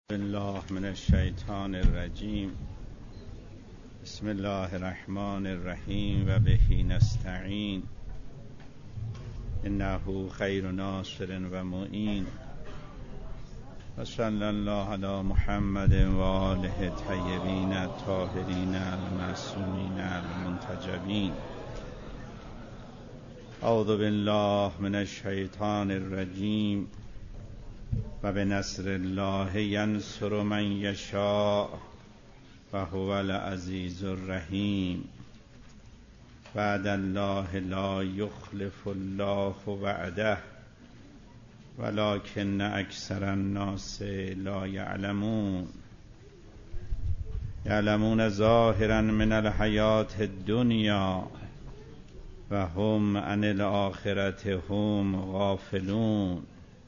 بالله من الشیطان الرجیم. بسم الله الرحمن الرحیم و به نستعین انه خیر ناصر و معین و صلی الله علی محمد و آله الطیبین الطاهرین المعصومین المنتجبین. اعوذ بالله من الشیطان الرجیم و به نصر الله ینصر من یشاء و هو العزیز الرحیم. وعد الله لا یخلف الله وعده ولکن اکثر الناس لا یعلمون. یعلمون ظاهرا من الحیاة الدنیا و هم عن الآخرة هم غافلون.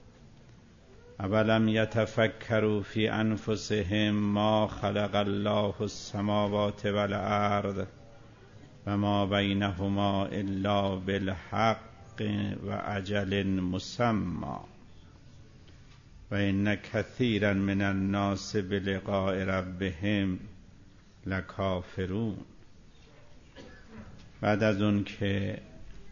اولم یتفکروا فی انفسهم ما خلق الله السماوات والارض و ما بینهما الا بالحق و اجل مسمى و ان کثیرا من الناس بلقاء ربهم لکافرون. بعد از اون که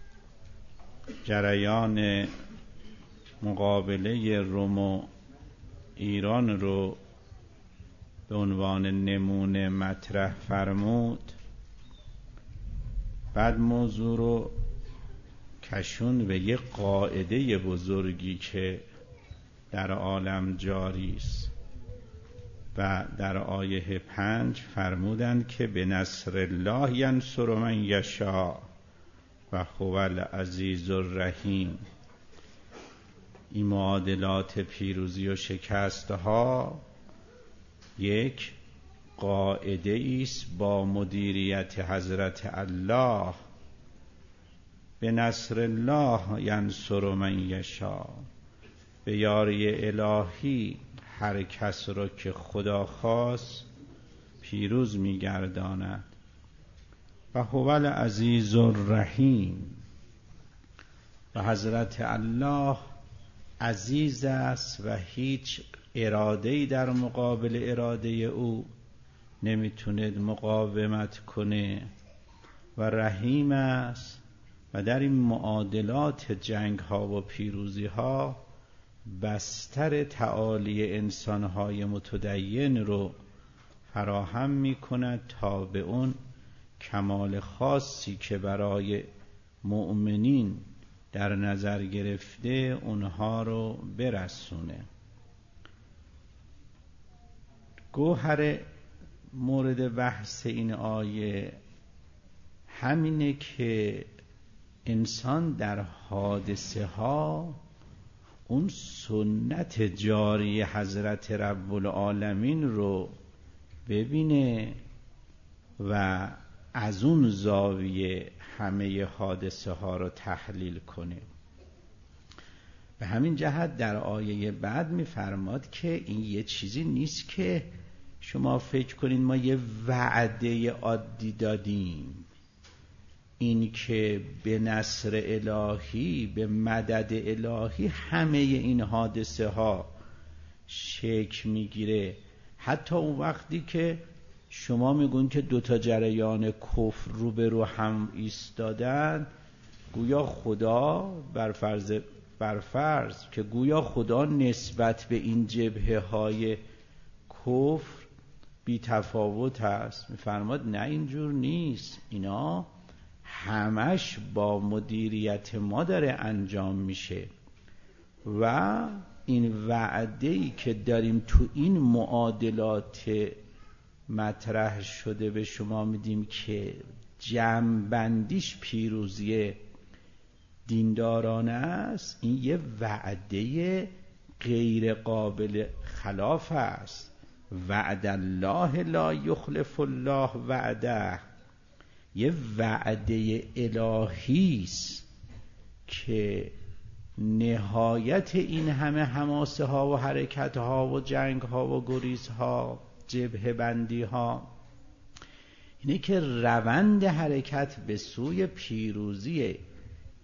جریان مقابله روم و ایران رو به عنوان نمونه مطرح فرمود، بعد موضوع رو کشون به یک قاعده بزرگی که در عالم جاری است و در آیه 5 فرمودند که به نصر الله ینصر من یشاء و هو العزیز الرحیم. این معادلات پیروزی و شکست ها یک قاعده است با مدیریت حضرت الله. به نصر الله ینصر من یشاء، به یاری الهی هر کس را که خدا خواست پیروز می‌گرداند. و هو العزیز الرحیم، و حضرت الله عزیز است و هیچ اراده‌ای در مقابل اراده او نمیتونه مقاومت کنه و رحیم است و در این معادلات جنگ ها و پیروزی ها بستر تعالی انسان های متدین رو فراهم میکند تا به اون کمال خاصی که برای مؤمنین در نظر گرفته اونها رو برسونه. گوهر مورد بحث این آیه همینه که انسان در حادثه ها اون سنت جاری حضرت رب العالمین رو ببینه و از اون زاویه همه حادثه ها رو تحلیل کنه. به همین جهت در آیه بعد می‌فرماد که این یه چیزی نیست که شما فکر کنین ما یه وعده عادی دادیم. این که به نصر الهی، به مدد الهی همه این حادثه ها شکل میگیره. حتی اون وقتی که شما میگون که دوتا جریان کفر روبرو هم ایستادن، گویا خدا برفرض که گویا خدا نسبت به این جبهه های کفر بی تفاوت است. میفرماد نه اینجور نیست، اینا همش با مدیریت ما داره انجام میشه و این وعده‌ای که داریم تو این معادلات مطرح شده به شما میدیم که جمع‌بندیش پیروزی دیندارانه است. این یه وعده غیر قابل خلاف است. وعد الله لا یخلف الله وعده، یه وعده الهی است که نهایت این همه حماسه ها و حرکت ها و جنگ ها و گریز ها، جبهه بندی ها، اینه که روند حرکت به سوی پیروزی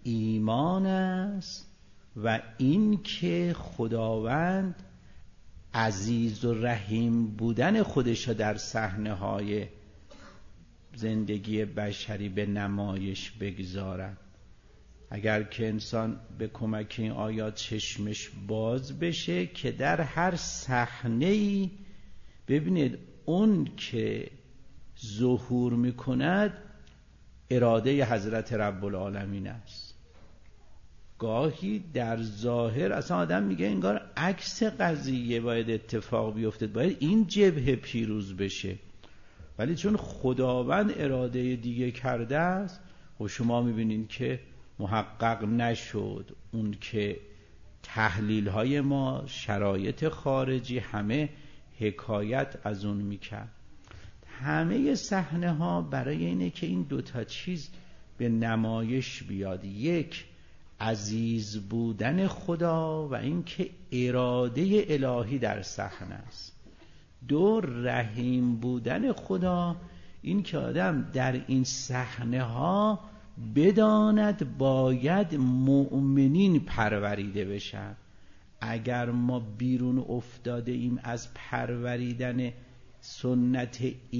ایمان است و این که خداوند عزیز و رحیم بودن خودش را در صحنه‌های زندگی بشری به نمایش بگذارد. اگر که انسان به کمک این آیات چشمش باز بشه که در هر صحنه‌ای ببینید اون که ظهور میکند اراده حضرت رب العالمین است. گاهی در ظاهر اصلا آدم میگه انگار عکس قضیه باید اتفاق بیفته، باید این جبهه پیروز بشه، ولی چون خداوند اراده دیگه کرده است و شما میبینید که محقق نشد. اون که تحلیل های ما، شرایط خارجی همه حکایت از اون میکرد. همه صحنه ها برای اینه که این دوتا چیز به نمایش بیاد: یک، عزیز بودن خدا و اینکه اراده الهی در صحنه است. دو، رحیم بودن خدا، این که آدم در این صحنه ها بداند باید مؤمنین پروریده بشن. اگر ما بیرون افتاده ایم از پروریدن سنت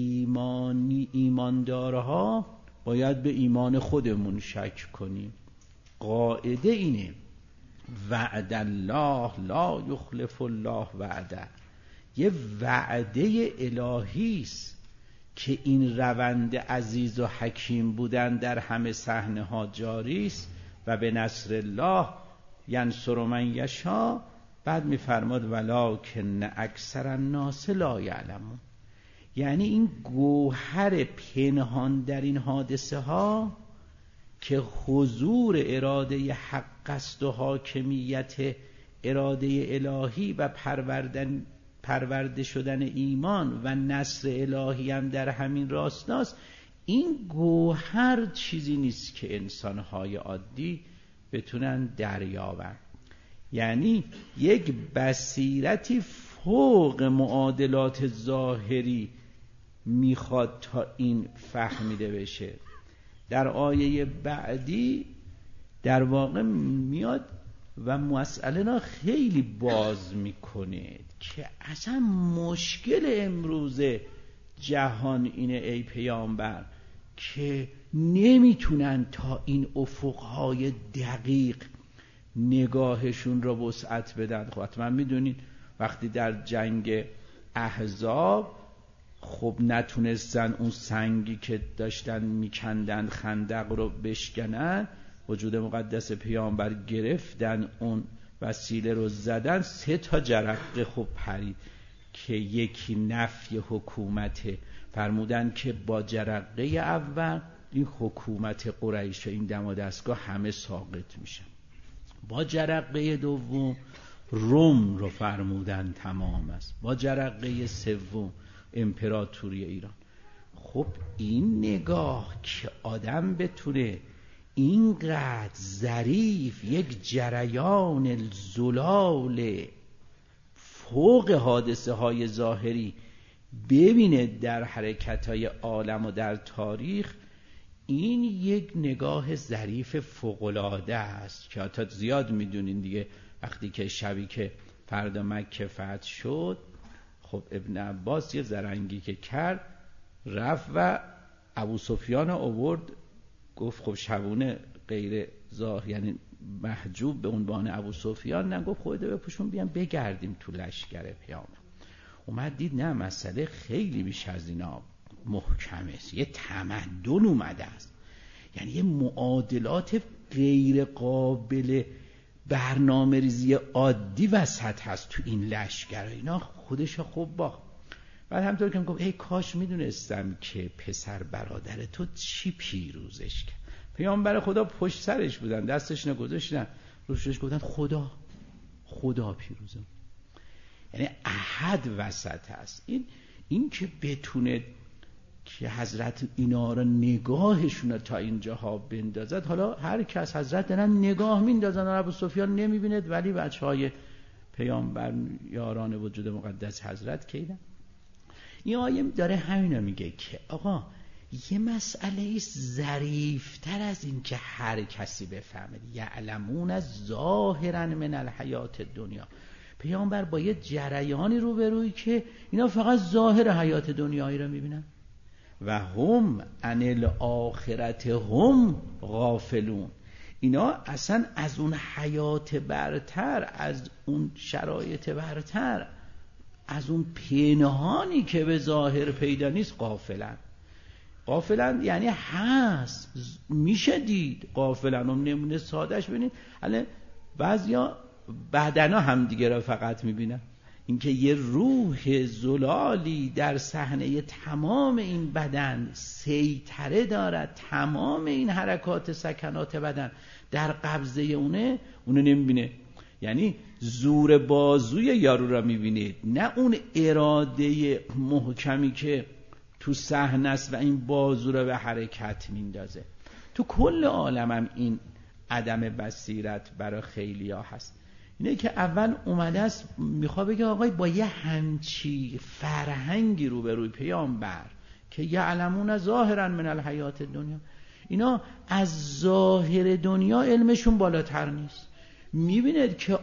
ایماندارها، باید به ایمان خودمون شک کنیم. قاعده اینه: وعد الله لا یخلف الله وعده. یه وعده الهی است که این روند عزیز و حکیم بودن در همه صحنه ها جاری است و به نصر الله ینصر من یشاء. بعد میفرماد ولکن اکثر الناس لا یعلمون. یعنی این گوهر پنهان در این حادثه ها که حضور اراده حق است و حاکمیت اراده الهی و پرورده شدن ایمان و نصر الهی هم در همین راستاست، این گوهر چیزی نیست که انسان‌های عادی بتونن دریابن. یعنی یک بصیرتی فوق معادلات ظاهری میخواد تا این فهمیده بشه. در آیه بعدی در واقع میاد و مسئله را خیلی باز میکنه که اصلا مشکل امروز جهان اینه ای پیامبر که نمیتونن تا این افقهای دقیق نگاهشون را وسعت بدن. خب حتما میدونین وقتی در جنگ احزاب خب نتونستن اون سنگی که داشتن میکندن خندق رو بشکنن، وجود مقدس پیامبر گرفتن اون وسیله رو زدن، 3 جرقه خب پرید که یکی نفی حکومته. فرمودن که با جرقه اول این حکومت قریش، این دم و دستگاه همه ساقط میشن. با جرقه دوم روم رو فرمودن تمام است. با جرقه سوم امپراتوری ایران. خب این نگاه که آدم بتونه اینقدر ظریف یک جریان زلال فوق حادثه های ظاهری ببینه در حرکت های عالم و در تاریخ، این یک نگاه ظریف فوق‌العاده است که حتی زیاد میدونین دیگه. وقتی که شبی که فردا مکه فتح شد، خب ابن عباس یه زرنگی که کرد رفت و ابو سفیان آورد، گفت خب شبونه غیر ظاهر یعنی محجوب به عنوان ابو سفیان، نه گفت خودت بپوشون بیام بگردیم تو لشکر پیامبر. اومد دید نه، مسئله خیلی بیش از اینا محکمه، یه تمدن اومده است، یعنی یه معادلات غیر قابل برنامه ریزی عادی وسط هست تو این لشکر اینا. خودش خب با بعد همطور که میگم ای کاش میدونستم که پسر برادر تو چی پیروزش کرد. پیامبر خدا پشت سرش بودن، دستش نگذاشتن روشش، گفتن خدا پیروزه، یعنی احد وسط هست. این که بتونه که حضرت اینا را نگاهشون را تا اینجاها بندازد. حالا هر کس حضرت دارن نگاه میندازن، ابو سفیان نمیبیند ولی بچهای پیامبر یاران وجود مقدس حضرت کیدن. این آیه داره همینو میگه که آقا یه مسئله ظریفتر از این که هر کسی بفهمه. یعلمون ظاهرا من الحیات دنیا. پیامبر با یه جریانی روبروی که اینا فقط ظاهر حیات دنیایی رو میبینن و هم عن الاخرت هم غافلون. اینا اصلا از اون حیات برتر، از اون شرایط برتر، از اون پنهانی که به ظاهر پیدا نیست غافلن. غافلن یعنی هست، میشه دید. غافلن هم نمونه سادهش ببینید، الان بعضیا بدنا هم دیگه را فقط میبینن، اینکه یه روح زلالی در صحنه تمام این بدن سیطره دارد، تمام این حرکات سکنات بدن در قبضه اونو نمیبینه. یعنی زور بازوی یارو را میبینید، نه اون اراده محکمی که تو صحنه است و این بازو را به حرکت میندازه. تو کل عالم هم این عدم بصیرت برای خیلیا هست. اینه که اول اومده است میخواد بگه آقای با یه همچی فرهنگی روبروی پیامبر که یعلمون ظاهرا من الحیات دنیا، اینا از ظاهر دنیا علمشون بالاتر نیست. میبینید که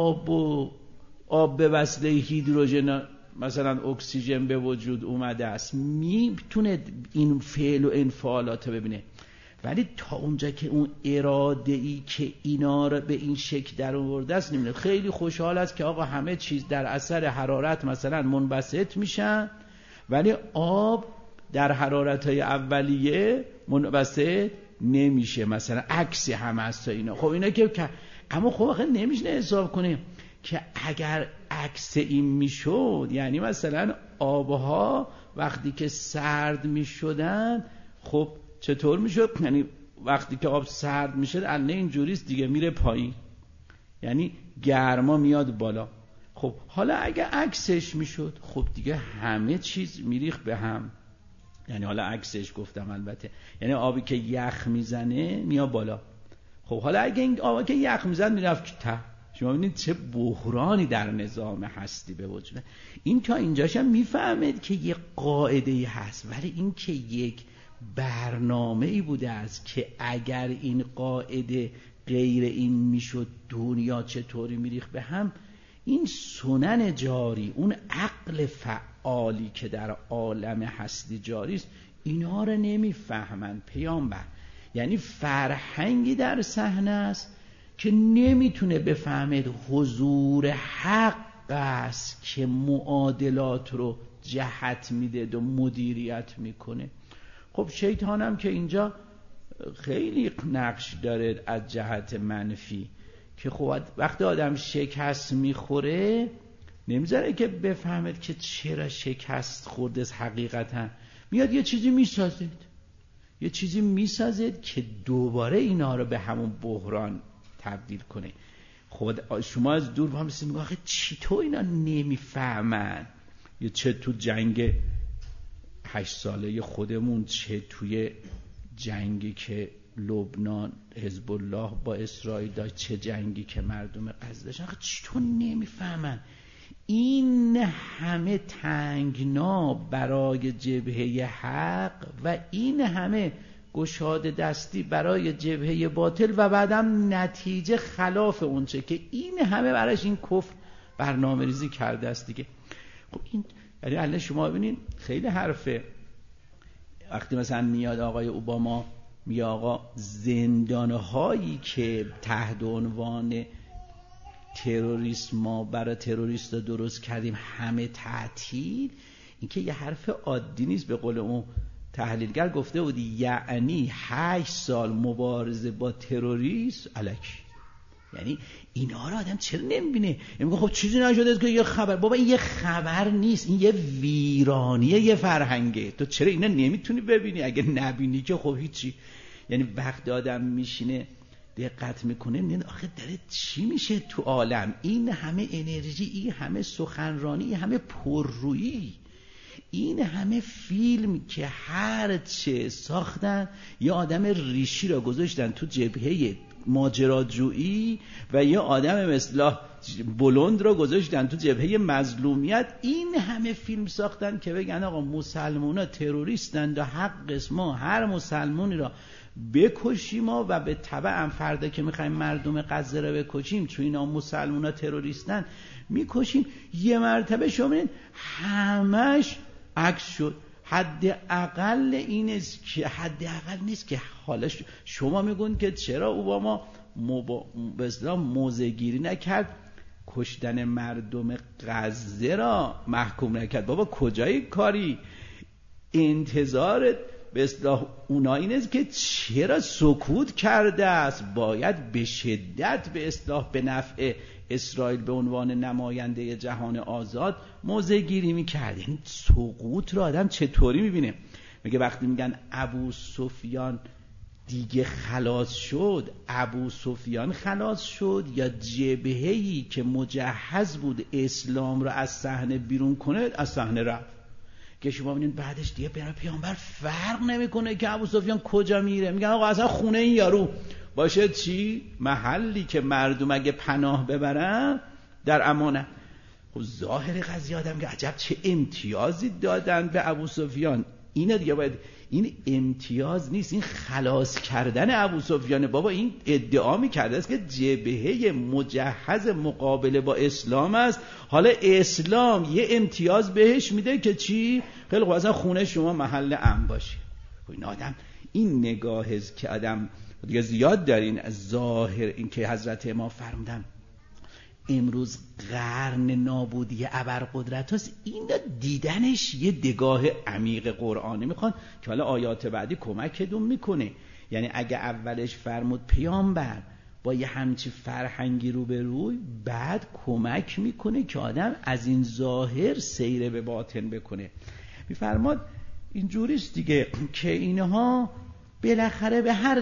آب به وسیله هیدروژن مثلا اکسیژن به وجود اومده است، میتونه این فعل و انفعالات رو ببینه، ولی تا اونجا که اون اراده ای که اینا رو به این شکل در آورده است نمیدونه. خیلی خوشحال است که آقا همه چیز در اثر حرارت مثلا منبسط میشن، ولی آب در حرارت‌های اولیه منبسط نمیشه، مثلا عکسی هم هست اینا. خب اینا که اما خب آخه نمیشه حساب کنیم که اگر عکس این میشد، یعنی مثلا آبها وقتی که سرد میشدن خب چطور میشد؟ یعنی وقتی که آب سرد میشه الان اینجوریست دیگه، میره پایین، یعنی گرما میاد بالا. خب حالا اگه عکسش میشد خب دیگه همه چیز میریخ به هم. یعنی حالا عکسش گفتم البته، یعنی آبی که یخ میزنه میاد بالا. خب حالا اگه این آبی که یخ میزنه میرفت ته، شما ببینید چه بحرانی در نظام هستی به وجود. این تا اینجاش هم میفهمید که یه قاعده‌ای هست، ولی این که یک برنامه‌ای بوده است که اگر این قاعده غیر این میشد دنیا چطوری میریخت به هم، این سنن جاری، اون عقل فعالی که در عالم هستی جاری است، اینا رو نمیفهمند پیامبر. یعنی فرهنگی در صحنه است که نمیتونه بفهمد حضور حق است که معادلات رو جهت میده و مدیریت میکنه. خب شیطانم که اینجا خیلی نقش داره از جهت منفی، که خب وقتی آدم شکست میخوره نمیذاره که بفهمد که چرا شکست خورده است. حقیقتا میاد یه چیزی میسازد که دوباره اینا رو به همون بحران تبدیل کنه. خب شما از دور با هم میگه آخه چی تو اینا نمیفهمن، یا چه تو جنگ 8 ساله خودمون، چه توی جنگی که لبنان حزب الله با اسرائیل داشت، چه جنگی که مردم غزه داشتن، آخه چطور نمیفهمن این همه تنگنا برای جبهه حق و این همه گشاده دستی برای جبهه باطل و بعدم نتیجه خلاف اونچه که این همه برایش این کفر برنامه ریزی کرده است دیگه. خب این یعنی الان شما ببینید خیلی حرفه. وقتی مثلا میاد آقای اوباما میگه آقا زندانهایی که تحت عنوان تروریسم ما برای تروریست درست کردیم همه تعطیل، این که یه حرف عادی نیست. به قول اون تحلیلگر گفته بودی یعنی 8 سال مبارزه با تروریسم الکی. یعنی اینا رو آدم چرا نمیبینه؟ میگه خب چیزی نشده که یه خبر، بابا این یه خبر نیست، این یه ویرانیه، یه فرهنگه. تو چرا اینا نمیتونی ببینی؟ اگه نبینی که خب هیچی. یعنی وقت آدم میشینه دقت میکنه نه آخه داره چی میشه تو عالم، این همه انرژی، این همه سخنرانی، این همه پررویی، این همه فیلم که هر چه ساختن، یه آدم ریشی را گذاشتن تو جبهه ماجراجویی و یه آدم مثلا بلند را گذاشتن تو جبهه مظلومیت. این همه فیلم ساختن که بگن آقا مسلمونا تروریستن و حق ما هر مسلمونی را بکشیم و به تبع هم فردا که میخوایم مردم غزه را بکشیم چون اینا مسلمونا تروریستن میکشیم. یه مرتبه شما همش عکس شد. حداقل این است که حداقل نیست که حالا شما میگون که چرا اوباما به اصطلاح موضع‌گیری نکرد، کشتن مردم غزه را محکوم نکرد. بابا کجای کاری؟ انتظارت به اصطلاح اونا این است که چرا سکوت کرده است؟ باید به شدت به اصطلاح به نفع اسرائیل به عنوان نماینده جهان آزاد موضع گیری میکرد. این سقوط را آدم چطوری میبینه؟ میگه وقتی میگن ابو سفیان دیگه خلاص شد، ابو سفیان خلاص شد یا جبهه‌ای که مجهز بود اسلام را از صحنه بیرون کنه از صحنه رفت؟ که شما ببینید بعدش دیگه برای پیامبر فرق نمیکنه که ابو سفیان کجا میره. میگن آقا اصلا خونه این یارو باشه چی؟ محلی که مردم اگه پناه ببرن در امانه. خب ظاهر قضیه آدم که عجب چه امتیازی دادن به ابو سفیان. اینه دیگه باید، این امتیاز نیست، این خلاص کردن ابو سفیان. بابا این ادعا میکرده است که جبهه مجهز مقابله با اسلام است، حالا اسلام یه امتیاز بهش میده که چی؟ خیلی خوب اصلا خونه شما محل امن باشه. این آدم این نگاهی که آدم دیگه زیاد دارین از ظاهر این که حضرت امام فرمودن امروز قرن نابودی ابرقدرت هست، این دیدنش یه نگاه عمیق قرآنی میخوان که حالا آیات بعدی کمکتون میکنه. یعنی اگه اولش فرمود پیامبر با یه همچی فرهنگی رو به روی، بعد کمک میکنه که آدم از این ظاهر سیر به باطن بکنه. میفرماد اینجوریست دیگه که اینها بالاخره به هر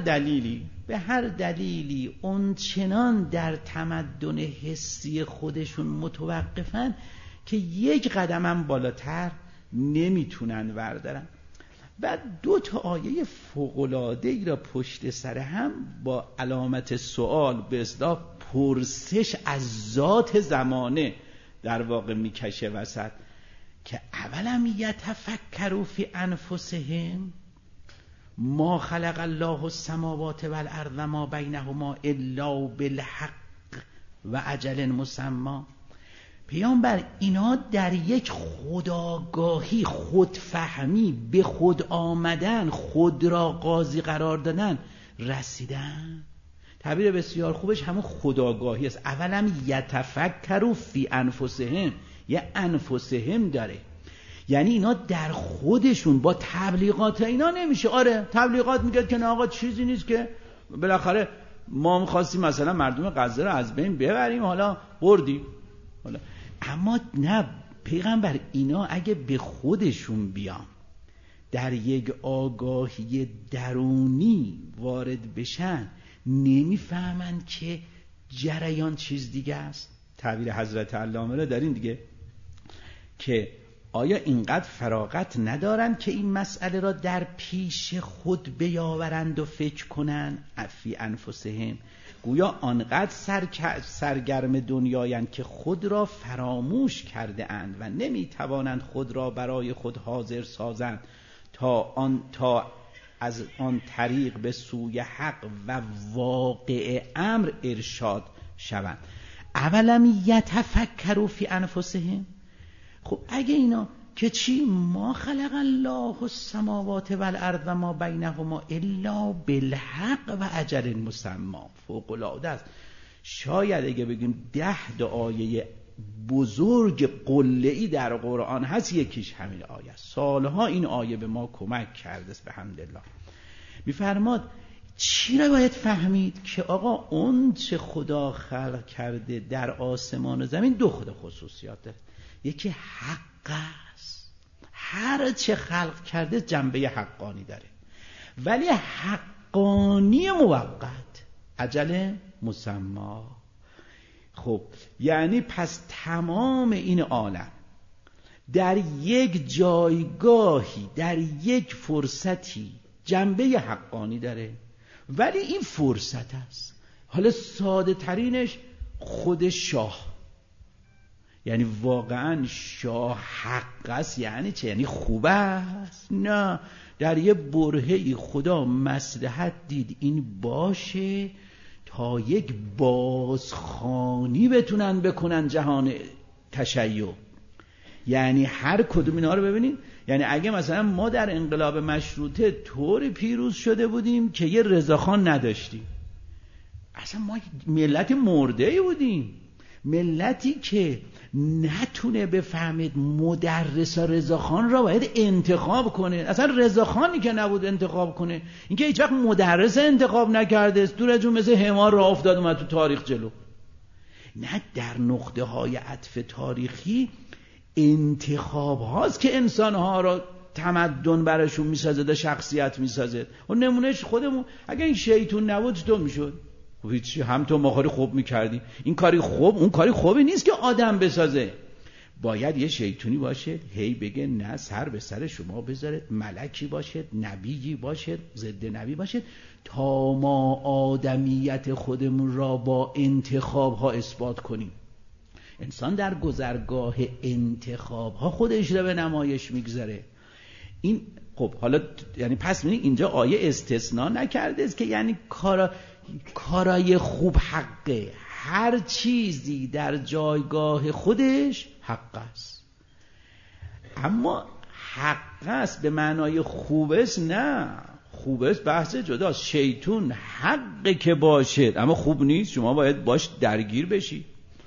دلیلی اون چنان در تمدن حسی خودشون متوقفن که یک قدم هم بالاتر نمیتونن وردارن. بعد 2 آیه فوق‌العاده‌ای را پشت سر هم با علامت سوال به اصطلاح پرسش از ذات زمانه در واقع میکشه وسط که اولم یتفکروا فی انفسهم ما خلق الله السماوات والارض ما بینهما الا بالحق و اجل مسمی. پیامبر اینا در یک خودآگاهی، خودفهمی، به خود آمدن، خود را قاضی قرار دادن رسیدن. تعبیر بسیار خوبش همون خودآگاهی است. اولم یتفکروا فی انفسهم، یه انفسهم داره، یعنی اینا در خودشون با تبلیغات اینا نمیشه. آره تبلیغات میگه که نه آقا چیزی نیست که بالاخره ما میخواستیم مثلا مردم غزه رو از بین ببریم حالا بردیم حالا. اما نه پیغمبر، اینا اگه به خودشون بیان در یک آگاهی درونی وارد بشن نمیفهمن که جریان چیز دیگه است. تعبیر حضرت علامه رو دارین دیگه که آیا اینقدر فراغت ندارند که این مسئله را در پیش خود بیاورند و فکر کنند؟ فی انفسهم، گویا آنقدر سرگرم دنیایند که خود را فراموش کرده اند و نمیتوانند خود را برای خود حاضر سازند تا از آن طریق به سوی حق و واقع امر ارشاد شوند. اولم یتفکروا فی انفسهم. خب اگه اینا که چی؟ ما خلق الله السماوات والارض و ما بینهما الا بالحق و اجل مسمی. فوق العاده است. شاید اگه بگیم 10 آیه بزرگ قله‌ای در قرآن هست یکیش همین آیه است. سالها این آیه به ما کمک کرده است بحمدالله. میفرماد چی را باید فهمید؟ که آقا اون چه خدا خلق کرده در آسمان و زمین 2 خصوصیات داره. یکی حق است، هر چه خلق کرده جنبه حقانی داره، ولی حقانی موقت، اجل مسمی. خب یعنی پس تمام این عالم در یک جایگاهی، در یک فرصتی جنبه حقانی داره، ولی این فرصت است. حالا ساده ترینش خود شاه، یعنی واقعا شاه حق است یعنی چه؟ یعنی خوب است؟ نه، در یه برهه‌ای خدا مصلحت دید این باشه تا یک بازخوانی بتونن بکنن جهان تشیع. یعنی هر کدوم اینا رو ببینید، یعنی اگه مثلا ما در انقلاب مشروطه طوری پیروز شده بودیم که یه رضاخان نداشتیم، اصلا ما ملت مرده بودیم، ملتی که نتونه بفهمید مدرسا رضاخان را باید انتخاب کنه. اصلا رضاخانی که نبود انتخاب کنه، اینکه هیچ وقت مدرس انتخاب نکرده است، دور از جون مثل حمار راه افتاد اومد تو تاریخ جلو. نه، در نقطه های عطف تاریخی انتخاب هاست که انسان ها را تمدن براشون میسازه، ده شخصیت میسازه. و نمونهش خودمون، اگه این شیطون نبود تو میشد هیچی، هم تو مخاری خوب میکردی. این کاری خوب، اون کاری خوبی نیست که آدم بسازه. باید یه شیطونی باشه هی بگه نه سر به سر شما بذارید، ملکی باشه، نبیی باشه، ضد نبی باشه، تا ما آدمیت خودمون را با انتخاب ها اثبات کنیم. انسان در گذرگاه انتخاب ها خودش را به نمایش میگذاره. این خب حالا یعنی پس می‌بینی اینجا آیه استثناء نکرده است که یعنی کارای خوب حقه، هر چیزی در جایگاه خودش حق است. اما حق است به معنای خوب است؟ نه، خوب است بحث جداست. شیطون حقه که باشد اما خوب نیست، شما باید باش درگیر بشی.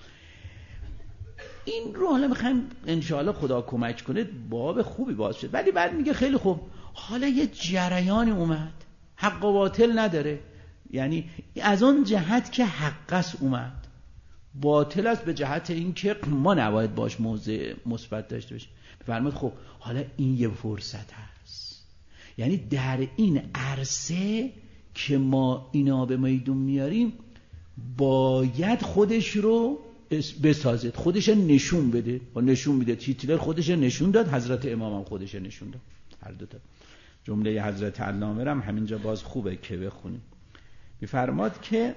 این رو حالا میخوایم انشاءالله خدا کمک کنه باب خوبی باز شد. ولی بعد میگه خیلی خوب، حالا یه جریانی اومد حق و باطل نداره، یعنی از اون جهت که حق است اومد، باطل است به جهت این که ما نباید باش موضع مثبت داشته باشیم. بفرمایید خب حالا این یه فرصت هست، یعنی در این عرصه که ما اینا به میدون میاریم باید خودش رو بسازد، خودش نشون بده. و نشون میده، هیتلر خودش نشون داد، حضرت امام هم خودش نشون داد. هر دو تا جمله حضرت علامه هم همینجا باز خوبه که بخونیم. میفرماد که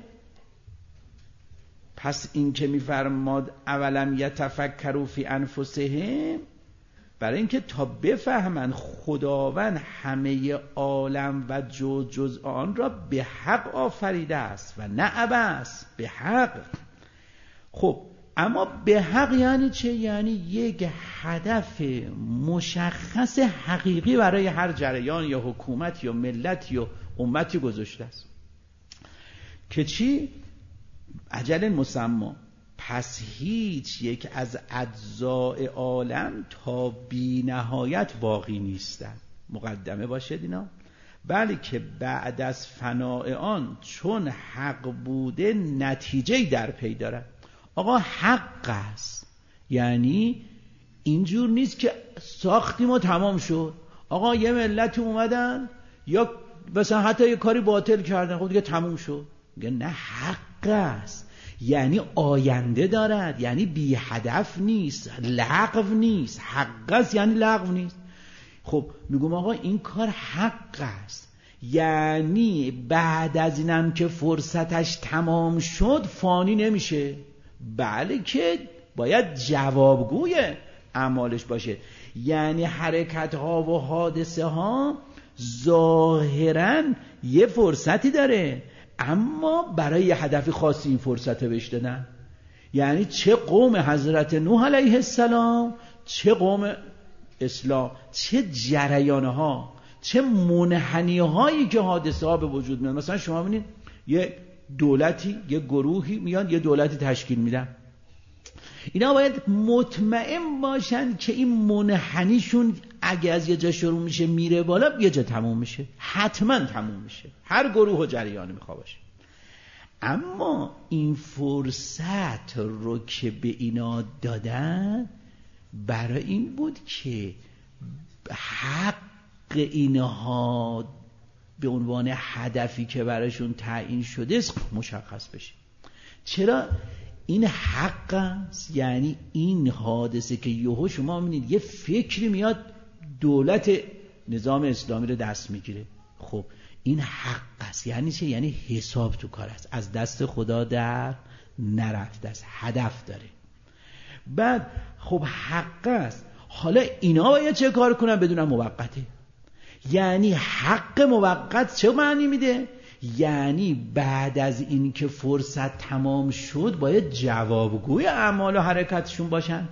پس این که میفرماد اولم یتفکروا فی انفسهم، برای اینکه تا بفهمن خداوند همه عالم و جز آن را به حق آفریده است و نه عبث، به حق. خب اما به حق یعنی چه؟ یعنی یک هدف مشخص حقیقی برای هر جریان یا حکومت یا ملت یا امتی گذاشته است که چی؟ اجل مسمى. پس هیچ یک از اجزاء عالم تا بی نهایت باقی نیستند. مقدمه باشد اینا، بلکه که بعد از فناء آن چون حق بوده نتیجه در پی دارد. آقا حق است، یعنی اینجور نیست که ساختیم و تمام شد. آقا یه ملت اومدن یا مثلا حتی یه کاری باطل کردن، خب دیگه تموم شد. میگه نه، حق است، یعنی آینده دارد، یعنی بی هدف نیست، لغو نیست. حق است یعنی لغو نیست. خب میگم آقا این کار حق است، یعنی بعد از اینم که فرصتش تمام شد فانی نمیشه، بله که باید جوابگوی اعمالش باشه. یعنی حرکت ها و حادثه ها ظاهراً یه فرصتی داره، اما برای یه هدف خاصی این فرصت بهش دادن. یعنی چه قوم حضرت نوح علیه السلام، چه قوم اسلام، چه جریانها، چه منحنی هایی که حادثه ها به وجود میاد. مثلا شما ببینید یه دولتی، یه گروهی میان یه دولتی تشکیل میدن، اینا باید مطمئن باشن که این منحنیشون اگه از یه جا شروع میشه میره بالا، یه جا تموم میشه، حتما تموم میشه، هر گروه و جریانی میخواد باشه. اما این فرصت رو که به اینا دادن برای این بود که حق اینها به عنوان هدفی که براشون تعیین شده مشخص بشه. چرا این حق است؟ یعنی این حادثه که یهو شما می‌بینید یه فکری میاد دولت نظام اسلامی رو دست میگیره. خب این حق است. یعنی چه؟ یعنی حساب تو کار است، از دست خدا در نرفته است، هدف داره. بعد خب حق است، حالا اینا باید چه کار کنن؟ بدونن موقته. یعنی حق موقت چه معنی میده؟ یعنی بعد از این که فرصت تمام شد باید جوابگوی اعمال و حرکتشون باشند.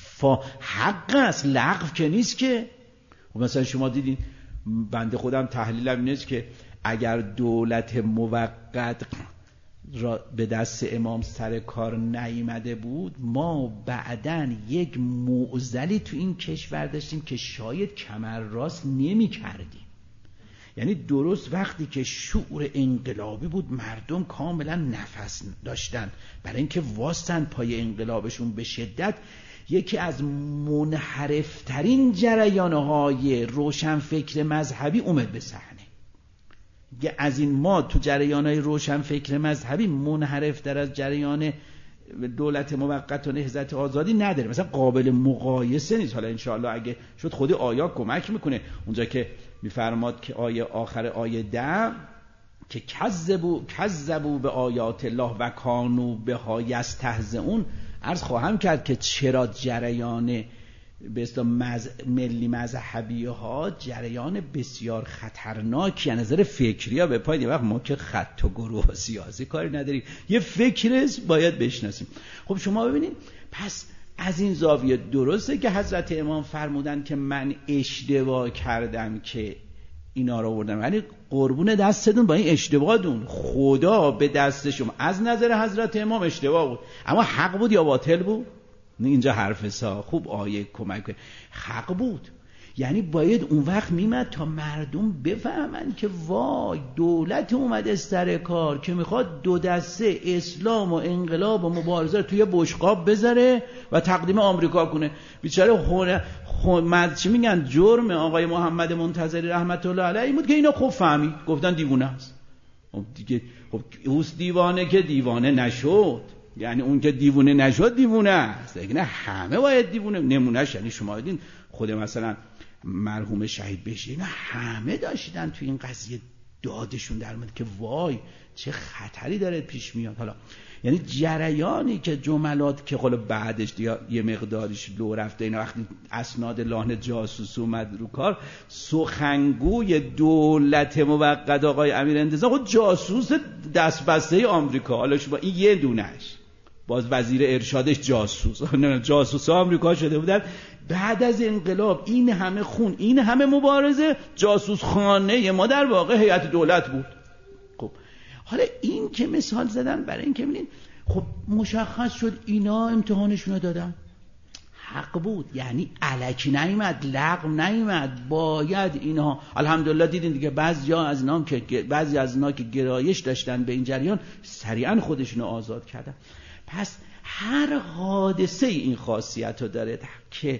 حق است، لغو که نیست که. مثلا شما دیدین، بنده خودم تحلیلم اینه که اگر دولت موقت را به دست امام سر کار نیامده بود، ما بعداً یک معضلی تو این کشور داشتیم که شاید کمر راست نمی کردیم. یعنی درست وقتی که شعور انقلابی بود، مردم کاملا نفس داشتن برای اینکه واستن پای انقلابشون به شدت، یکی از منحرفترین جریانهای روشنفکر مذهبی اومد به صحنه. از این ما تو جریانهای روشنفکر مذهبی منحرفتر از جریان دولت موقت و نهضت آزادی نداره، مثلا قابل مقایسه نیست. حالا انشاءالله اگه شد خود آیات کمک میکنه، اونجا که میفرماد که آخر آیه 10 که کذبوا به آیات الله و کانوا بها یستهزئون، عرض خواهم کرد که چرا جریان به اصطلاح ملی مذهبی ها جریان بسیار خطرناکی از نظر فکری ها به پای. وقت ما که خط و گروه سیاسی کاری نداریم، یه فکر باید بشناسیم. خب شما ببینید، پس از این زاویه درسته که حضرت امام فرمودن که من اشتباه کردم که اینا رو آوردم، یعنی قربون دستتون با این اشتباهتون، خدا به دست شما. از نظر حضرت امام اشتباه بود، اما حق بود یا باطل بود؟ اینجا حرف سا خوب آیه کمک کنه. حق بود. یعنی باید اون وقت میمد تا مردم بفهمن که وای دولت اومده سر کار که میخواد دو دسته اسلام و انقلاب و مبارزه توی بشقاب بذاره و تقدیم آمریکا کنه. بیچاره چی میگن، جرم آقای محمد منتظری رحمت الله علیه این بود که اینا خوب فهمید، گفتن دیوانه است. دیگه خب اوست دیوانه که دیوانه نشد، یعنی اون که دیوونه نشد دیوونه است. نه همه باید دیوونه نمونهش. یعنی شما دیدین خود مثلا مرحوم شهید بهشتی، اینا همه داشتن تو این قضیه دادشون در اومد که وای چه خطری داره پیش میاد. حالا یعنی جریانی که جملات که خلا بعدش یه مقداریش لو رفته، اینا وقتی اسناد لحن جاسوس اومد رو کار، سخنگوی دولت موقت آقای امیر انتظار خود جاسوس دستبسته آمریکا. حالا شما این یه دونش، باز وزیر ارشادش جاسوس آمریکا شده بودن. بعد از انقلاب این همه خون، این همه مبارزه، جاسوس خانه ما در واقع هیئت دولت بود. خب حالا این که مثال زدم برای این که ببینید، خب مشخص شد اینا امتحانشون رو دادن، حق بود. یعنی الکی نیامد، لغو نیامد، باید اینها. الحمدلله دیدین دیگه بعضی از اینا که گرایش داشتن به این جریان سریعا خودشونو آزاد کردن. پس هر حادثه این خاصیت رو داره که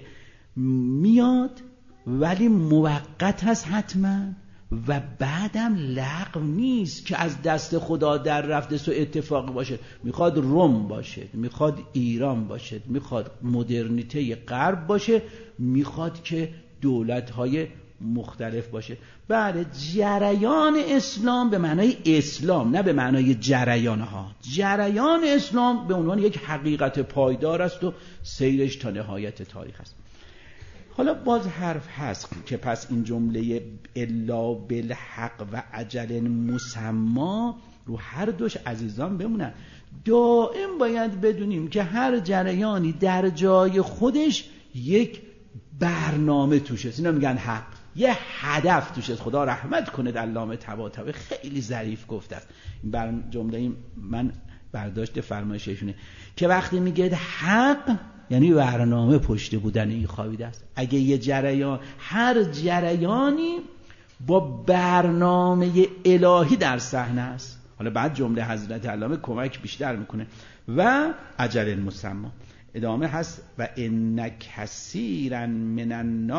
میاد ولی موقت هست حتما و بعدم لغو نیست که از دست خدا در رفته سو اتفاقی باشه. میخواد روم باشه، میخواد ایران باشه، میخواد مدرنیته غرب باشه، میخواد که دولت‌های مختلف باشه. بله جریان اسلام به معنای اسلام، نه به معنای جریان ها. جریان اسلام به عنوان یک حقیقت پایدار است و سیرش تا نهایت تاریخ است. حالا باز حرف هست که پس این جمله الا بالحق و اجل مسمی رو هر دوش عزیزان بمونن. دائم باید بدونیم که هر جریانی در جای خودش یک برنامه توش است. اینا میگن حق، یه هدف توش است. خدا رحمت کنه علامه طباطبایی خیلی ظریف گفته است. این جمله من برداشت فرمایششونه که وقتی میگه حق یعنی برنامه پشت بودن این خوابیده است. اگه یه جریان، هر جریانی با برنامه الهی در صحنه است. حالا بعد جمله حضرت علامه کمک بیشتر میکنه و اجل مسمی. ادامه هست و ان کثیرا من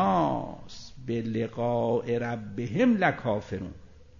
الناس بلقاء ربهم لکافرون.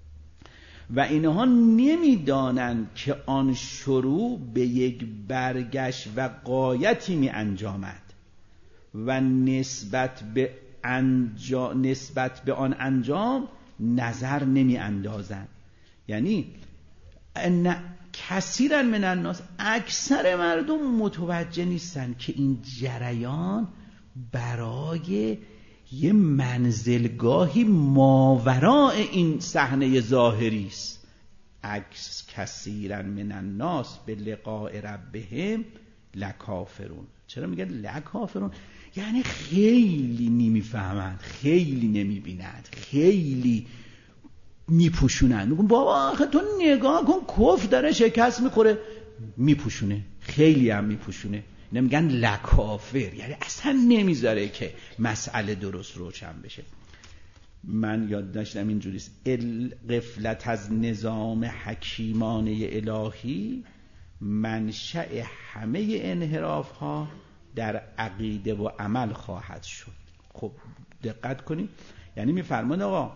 و اینها نمیدانند که آن شروع به یک برگشت و غایتی می انجامد و نسبت به آن انجام نظر نمی اندازن. یعنی ان کثیرا من الناس، اکثر مردم متوجه نیستن که این جریان برای یه منزلگاهی ماوراء این صحنه ظاهری است. کثیرا من الناس به لقاء ربهم لکافرون. چرا میگن لکافرون؟ یعنی خیلی نمیفهمند، خیلی نمیبینند، خیلی میپوشونن. میگن بابا آخه تو نگاه کن کفر داره شکست میخوره، میپوشونه، خیلی هم میپوشونه. نمیگن لکافر، یعنی اصلا نمیذاره که مسئله درست روشن بشه. من یاد داشتم اینجوریست: غفلت از نظام حکیمانه الهی منشأ همه انحراف ها در عقیده و عمل خواهد شد. خب دقت کنید، یعنی میفرمان آقا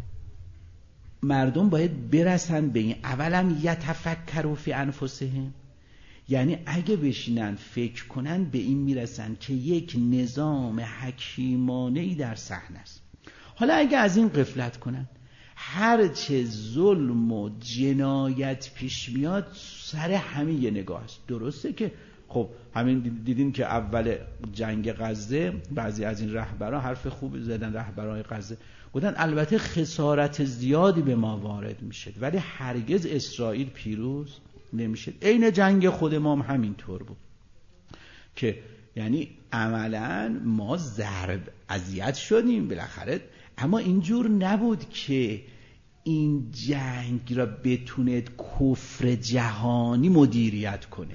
مردم باید برسن به این اولا یتفکروا فی انفسهم، یعنی اگه بشینن فکر کنن به این میرسن که یک نظام حکیمانه‌ای در صحنه است. حالا اگه از این غفلت کنن، هرچه ظلم و جنایت پیش میاد سر همین یه نگاه است. درسته که خب همین دیدیم که اول جنگ غزه بعضی از این رهبران حرف خوب زدن، رهبرای غزه گفتن البته خسارت زیادی به ما وارد میشه ولی هرگز اسرائیل پیروز نمیشه. عین جنگ خود ما هم همینطور بود که یعنی عملا ما ضرب اذیت شدیم بالاخره، اما اینجور نبود که این جنگ را بتونه کفر جهانی مدیریت کنه.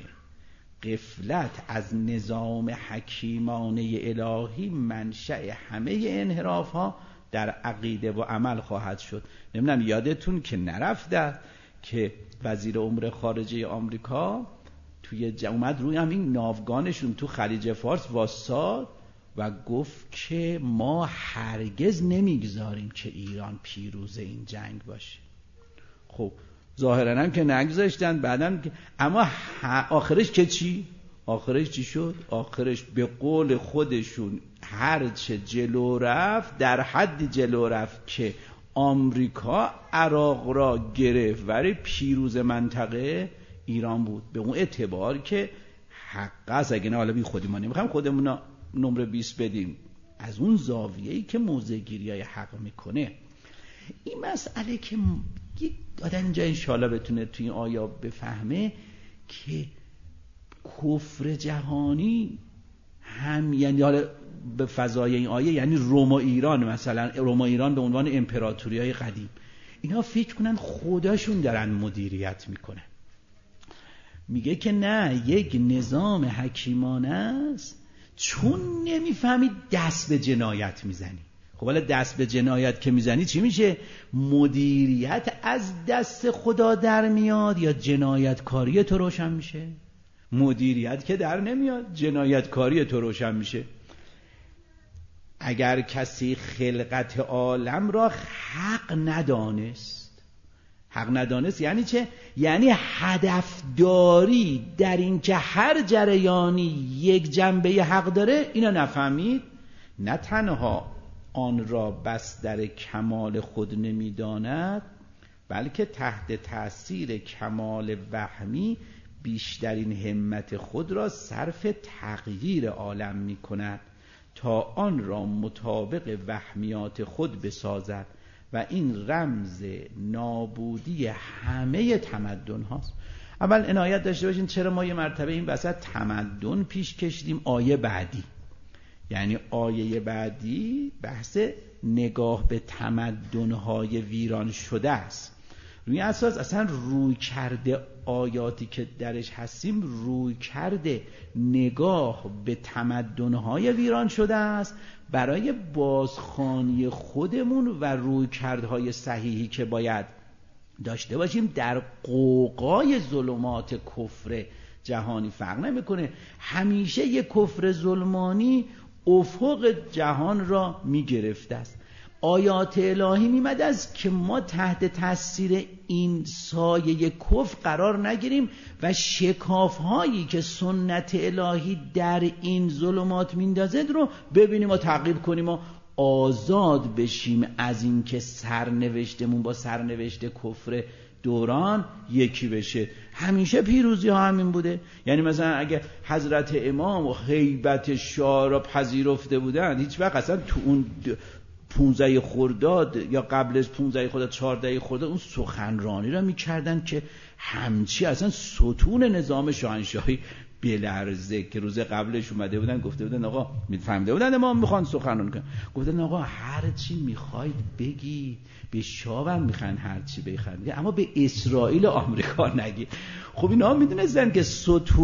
غفلت از نظام حکیمانه الهی منشأ همه انحراف ها در عقیده و عمل خواهد شد. نمیدونم یادتون که نرفته که وزیر امور خارجه آمریکا توی اومد روی همین ناوگانشون تو خلیج فارس واساد و گفت که ما هرگز نمیگذاریم که ایران پیروز این جنگ باشه. خب ظاهرا هم که نگذاشتن، بعدم اما آخرش که چی؟ آخرش چی شد؟ آخرش به قول خودشون هرچه جلو رفت در حد جلو رفت که آمریکا عراق را گرفت ولی پیروز منطقه ایران بود. به اون اعتبار که حق است، اگه نه حالا بی خودی ما نمیخوایم خودمون نمره 20 بدیم، از اون زاویه‌ای که موضع گیریای حق میکنه. این مسئله که یک آدم اینجا انشاءالله بتونه توی این آیا بفهمه که کفر جهانی هم یعنی حالا به فضای این آیه یعنی روم و ایران، مثلا روم و ایران به عنوان امپراتوری‌های قدیم، اینا فکر کنن خودشون دارن مدیریت میکنن. میگه که نه، یک نظام حکیمانه است، چون نمیفهمید دست به جنایت میزنی. خب حالا دست به جنایت که میزنی چی میشه؟ مدیریت از دست خدا در میاد یا جنایتکاری تو روشن میشه؟ مدیریت که در نمیاد، جنایتکاری تو روشن میشه. اگر کسی خلقت عالم را حق ندانست یعنی چه؟ یعنی هدفداری در این که هر جریانی یک جنبه حق داره اینا نفهمید، نه تنها آن را بس در کمال خود نمیداند بلکه تحت تأثیر کمال وهمی بیشترین همت خود را صرف تغییر عالم می کند تا آن را مطابق وهمیات خود بسازد و این رمز نابودی همه تمدن هاست. اول عنایت داشته باشین چرا ما یه مرتبه این وسط تمدن پیش کشیدیم. آیه بعدی، یعنی آیه بعدی بحث نگاه به تمدن‌های ویران شده است. روی اساس اصلا روی کرده آیاتی که درش هستیم روی کرده نگاه به تمدن‌های ویران شده است برای بازخوانی خودمون و روی کردهای صحیحی که باید داشته باشیم در قوقای ظلمات کفر جهانی. فرق نمیکنه، همیشه یک کفر ظلمانی افق جهان را میگرفته است. آیات الهی میمد است که ما تحت تاثیر این سایه کفر قرار نگیریم و شکاف‌هایی که سنت الهی در این ظلمات میندازد رو ببینیم و تعقیب کنیم و آزاد بشیم از این که سرنوشتمون با سرنوشت کفر دوران یکی بشه. همیشه پیروزی ها همین بوده. یعنی مثلا اگه حضرت امام و هیبت شاه را پذیرفته بودن، هیچ وقت اصلا تو اون 15 خرداد یا قبل از 15 خرداد 14 خرداد اون سخنرانی را میکردن که همچی اصلا ستون نظام شاهنشاهی بلرزه، که روز قبلش اومده بودن گفته بودن آقا میفهمیده بودن امام میخوان سخنرانی کنن، گفتن آقا هر چی میخواید بگی، به شاه هم میخوان هر چی بخواد، اما به اسرائیل و آمریکا نگی. خب اینا میدونستن که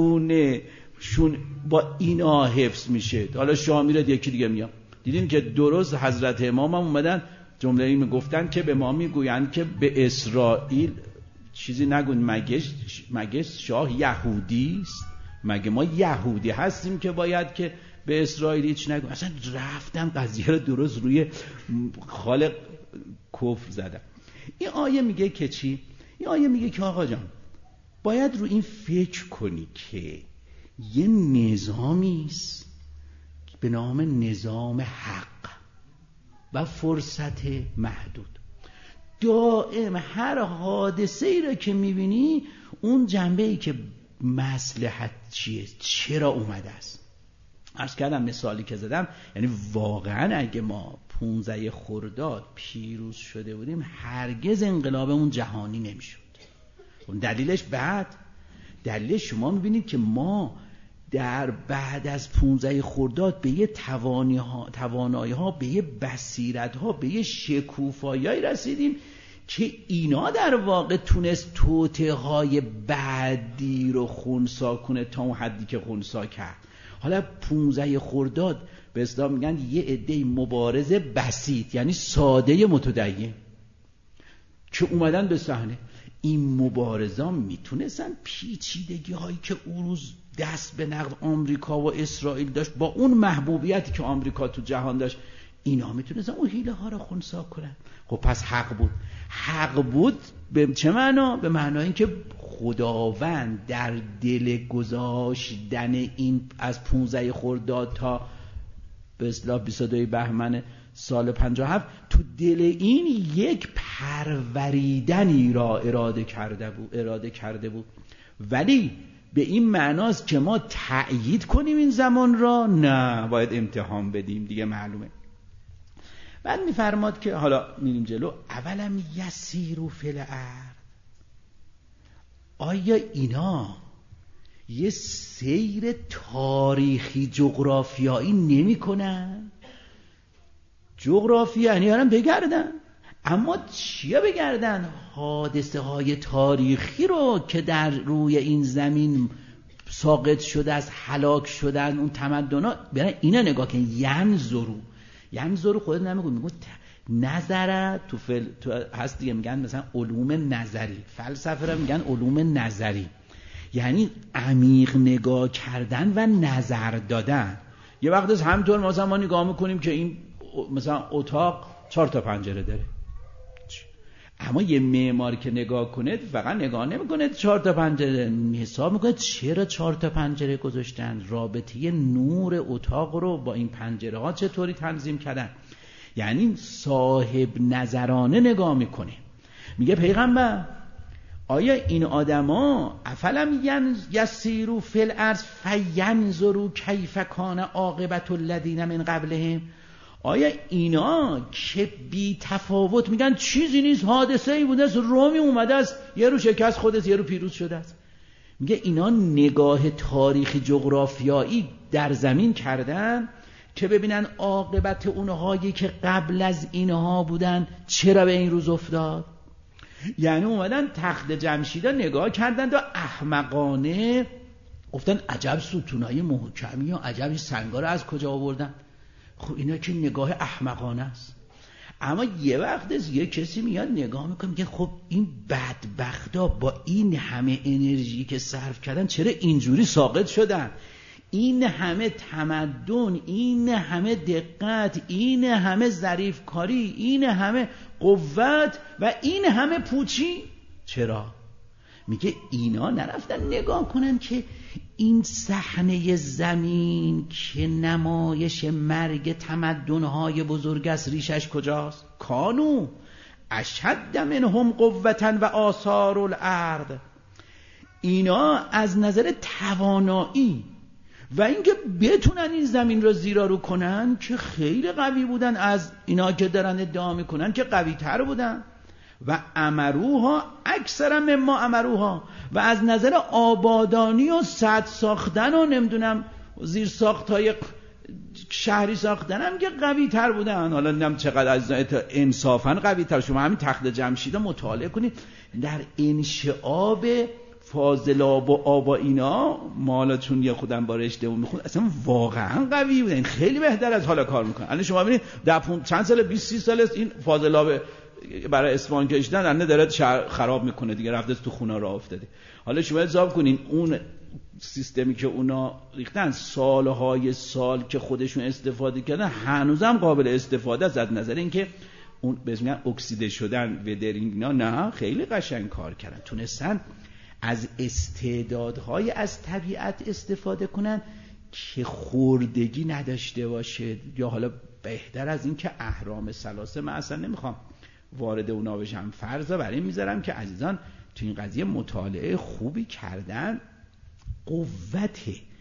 ستونشون با اینا حفظ میشه. حالا شاه میره یکی دیگه میاد. دیدین که درست حضرت امام هم اومدن جمله ای میگفتن که به ما میگویند که به اسرائیل چیزی نگون، مگه شاه یهودی است؟ مگه ما یهودی هستیم که باید که به اسرائیل هیچ نگون؟ اصلا رفتم قضیه رو درست روی خالق کفر زدم. این آیه میگه که چی؟ این آیه میگه که آقا جان باید رو این فکر کنی که یه نظامی است به نام نظام حق و فرصت محدود. دائم هر حادثه ای را که میبینی اون جنبه ای که مصلحت چیه، چرا اومده است. عرض کردم مثالی که زدم، یعنی واقعا اگه ما 15 خرداد پیروز شده بودیم هرگز انقلابمون جهانی نمیشد. دلیلش دلیلش شما میبینید که ما در بعد از 15 خرداد به یه توانایی ها، به یه بصیرت ها، به یه شکوفایی رسیدیم که اینا در واقع تونست توطئه های بعدی رو خنثی کنه تا اون حدی که خنثی کرد. حالا 15 خرداد به اصطلاح میگن یه عده مبارزه بسیط، یعنی ساده متدین که اومدن به صحنه. این مبارزان میتونستن پیچیدگی هایی که اون روز دست به نقد آمریکا و اسرائیل داشت با اون محبوبیتی که آمریکا تو جهان داشت، اینا میتونستن اون حیله ها رو خنثی کنن. خب پس حق بود به چه معنا؟ به معنای این که خداوند در دل گذاشتن این از 15 خرداد تا به اصطلاح 22 بهمن سال 57 تو دل این یک پروریدنی را اراده کرده بود. ولی به این معناست که ما تأیید کنیم این زمان را؟ نه، باید امتحان بدیم دیگه، معلومه. بعد میفرماد که حالا میریم جلو، اولم یسیروا فی الارض، آیا اینا یه سیر تاریخی جغرافیایی نمی کنن؟ جغرافیا یعنی دارن بگردن، اما چیا بگردن؟ حادثه های تاریخی رو که در روی این زمین ساقط شده از هلاک شدن اون تمدن‌ها، برای اینا نگاه کن. ینظرو خودت نمیگو، میگو نظره تو هست دیگه، میگن مثلا علوم نظری، فلسفه را میگن علوم نظری، یعنی عمیق نگاه کردن و نظر دادن. یه وقت از همطور مثلا ما نگاه میکنیم که این مثلا اتاق 4 تا پنجره داره، اما یه معمار که نگاه کنه فقط نگاه نمیکنه 4 تا پنجره، حساب میکنه چرا 4 تا پنجره گذاشتن، رابطه نور اتاق رو با این پنجره ها چطوری تنظیم کردن. یعنی صاحب نظرانه نگاه میکنه. میگه پیغمبر آیا این آدما افلم یسیروا فی الارض فینظروا کیف کان عاقبة الذین من قبلهم، آیا اینا که بی تفاوت میگن چیزی نیست، حادثه ای بوده است، رومی اومده است یه رو شکست خودش، یه رو پیروز شده است، میگه اینا نگاه تاریخی جغرافیایی در زمین کردن که ببینن عاقبت اونهایی که قبل از اینها بودن چرا به این روز افتاد. یعنی اومدن تخت جمشیدا نگاه کردن و احمقانه گفتن عجب ستونای محکمی و عجب سنگا رو از کجا آوردن. خب اینا که نگاه احمقانه است. اما یه وقت از یه کسی میاد نگاه میکنه میگه خب این بدبختا با این همه انرژی که صرف کردن چرا اینجوری ساقط شدن؟ این همه تمدن، این همه دقت، این همه ظریف کاری، این همه قوت و این همه پوچی چرا؟ میگه اینا نرفتن نگاه کنن که این صحنه زمین که نمایش مرگ تمدن‌های بزرگ است ریشش کجاست؟ کانو اشد منهم قوة و آثار الارض. اینا از نظر توانایی و اینکه بتونن این زمین رو زیرا رو کنن که خیلی قوی بودن از اینا که دارن ادعا میکنن که قوی تر بودن. و امروها اکثر مما امروها، و از نظر آبادانی و سد ساختن و نمیدونم زیر ساختای شهری ساختن هم که قوی تر بودن. حالا نمیدونم چقدر از انصافا قوی تر. شما همین تخت جمشید رو مطالعه کنید، در انشعاب فاضلاب و آبا اینا مالا چون یه خودم با رشته میخون اصلا واقعا قوی بودن، خیلی بهتر از حالا کار میکنن. الان شما ببینید در چند سال 20 سال است این فاضلاب برای اصفهان کشیدن الان داره شهر خراب میکنه دیگه، رفته تو خونه راه افتاده. حالا شما حساب کنین اون سیستمی که اونا ریختن سالهای سال که خودشون استفاده کردن هنوزم قابل استفاده است از نظر اینکه اون بهش اکسیده شدن ودرینگ نه خیلی قشنگ کار کردن، تونستن از استعدادهای از طبیعت استفاده کنن که خوردگی نداشته باشه. یا حالا بهتر از این که اهرام ثلاثه، من اصلا نمیخوام وارد اونا بشم، فرضا برای میذارم که عزیزان تو این قضیه مطالعه خوبی کردن. قوت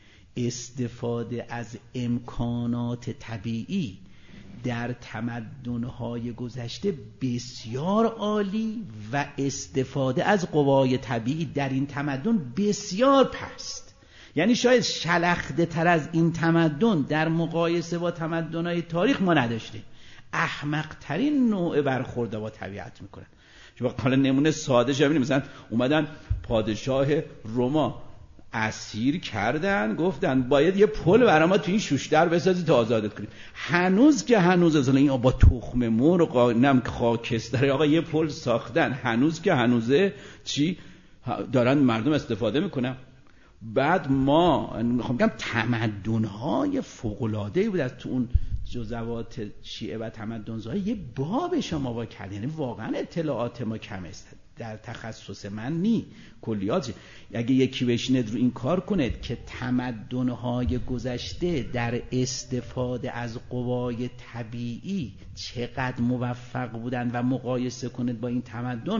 استفاده از امکانات طبیعی در تمدن‌های گذشته بسیار عالی و استفاده از قوای طبیعی در این تمدن بسیار پست. یعنی شاید شلخته تر از این تمدن در مقایسه با تمدن‌های تاریخ ما نداشته. احمق ترین نوع برخورد با طبیعت میکنن. شما حالا نمونه ساده شبینید، مثلا اومدن پادشاه روما اسیر کردن، گفتن باید یه پل برای ما تو این شوشتر بسازی تا آزادت کنیم. هنوز که هنوز اصلا این با تخم مرغ نم خاکستر آقا یه پل ساختن، هنوز که هنوزه چی دارن مردم استفاده میکنن. بعد ما میخوام بگم تمدن‌های فوق‌العاده‌ای بود از تو اون جزوات شیعه و تمدن‌زای یه باب شما با کرد. یعنی واقعا اطلاعات ما کم است، در تخصص من نی کلیات. اگه یکی بشینه رو این کار کنه که تمدن‌های گذشته در استفاده از قوای طبیعی چقدر موفق بودن و مقایسه کنه با این تمدن،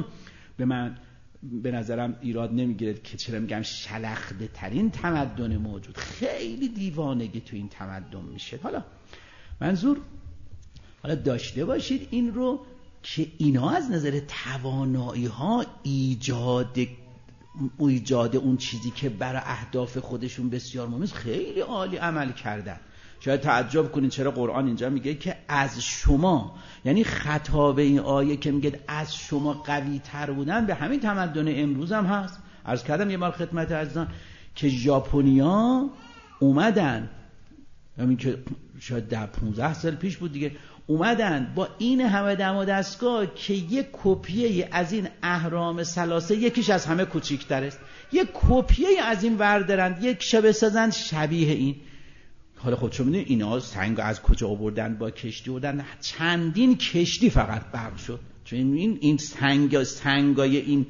به نظرم ایراد نمیگیرد که چرا میگم شلخته ترین تمدن موجود. خیلی دیوانگی تو این تمدن میشه. حالا منظور حالا داشته باشید این رو که اینا از نظر توانایی ها ایجاد اون چیزی که برای اهداف خودشون بسیار مهم است خیلی عالی عمل کردن. شاید تعجب کنین چرا قرآن اینجا میگه که از شما، یعنی خطاب این آیه که میگه از شما قوی تر بودن به همین تمدن امروز هم هست. عرض کردم یه بار خدمت عزیزان که ژاپنیا اومدن، همین که شاید 15 سال پیش بود دیگه، اومدن با این همه دم و دستگاه که یک کپیه از این اهرام ثلاثه، یکیش از همه کوچیک‌تر است، یک کپیه از این وردارن، یک شبه سازن شبیه این. حالا خودشو میدونید اینا سنگ از کجا آوردن؟ با کشتی آوردن، چندین کشتی فقط غرق شد. چون این سنگای این